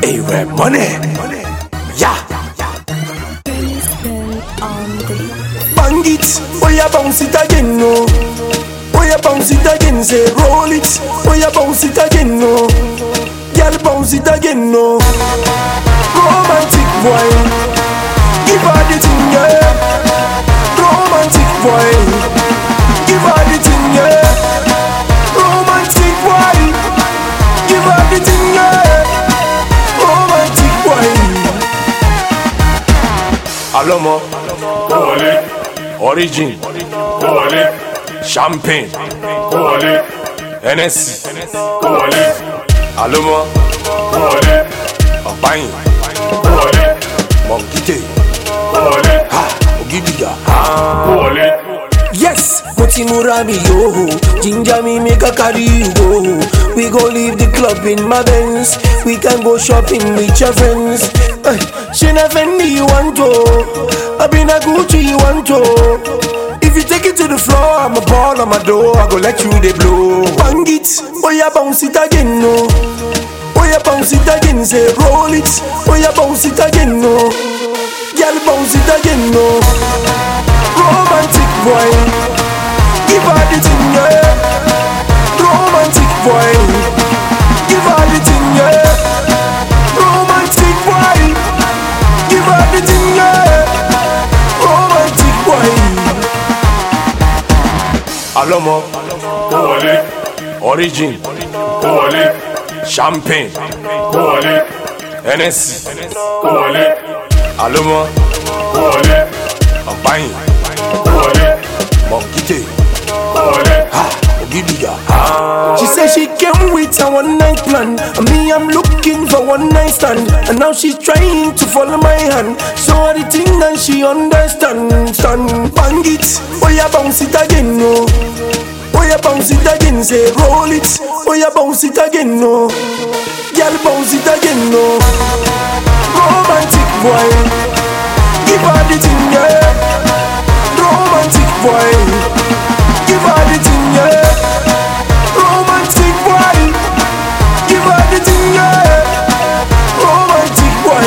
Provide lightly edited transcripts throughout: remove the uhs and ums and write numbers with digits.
Hey, where money? Yeah. Bang it, oh yeah, bounce it again, no. Oh yeah, bounce it again, say roll it. Oh yeah, bounce it again, no. Girl, bounce it again, no. Romantic boy, give her the thing, yeah. Romantic boy, give her the thing, yeah. Romantic boy, give her the thing, yeah. Romantic boy. Alomo, Origin, Champagne, NS, Alomo, Apain, Monkite, Ogibiga. Yes, Motimurami yo, ginger me make a carry you go. We go leave the club in my Benz. We can go shopping with your friends. She never me you want to. I been a Gucci you want to. If you take it to the floor, I'm a ball on my door. I go let you they blow. Bang it, oh yeah, bounce it again, no. Oh yeah, bounce it again, say roll it. Oh yeah, bounce it again, no. Girl, bounce it again, no. Romantic boy, give her the thing, yeah. Romantic boy, give her the thing, yeah. Romantic boy, give her the thing, yeah. Romantic boy. Alomo, Origin, Champagne, NS, Alomo, Apain, Monkite, Ogibiga. She said she came with a one night plan, and me I'm looking for one night stand. And now she's trying to follow my hand, so the thing that she understands. Bang it, oh yeah, bounce it again, no. Oh yeah, bounce it again, say roll it. Oh yeah, bounce it again, no. Girl, bounce it again, no. Romantic boy, give her the thing, yeah. Romantic boy, give her the thing, yeah. Romantic boy, give her the thing, yeah. Romantic boy.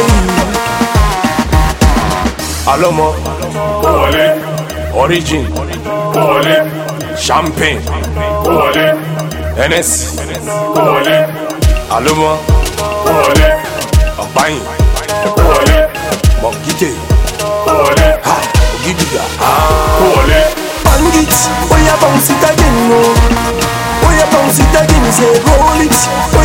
Alomo, Origin, Champagne, NS, Alomo, Apain, Monkite, Ogibiga. Bang it, oh yeah, bounce it again, no. Oh yeah, bounce it again, say roll it. Oh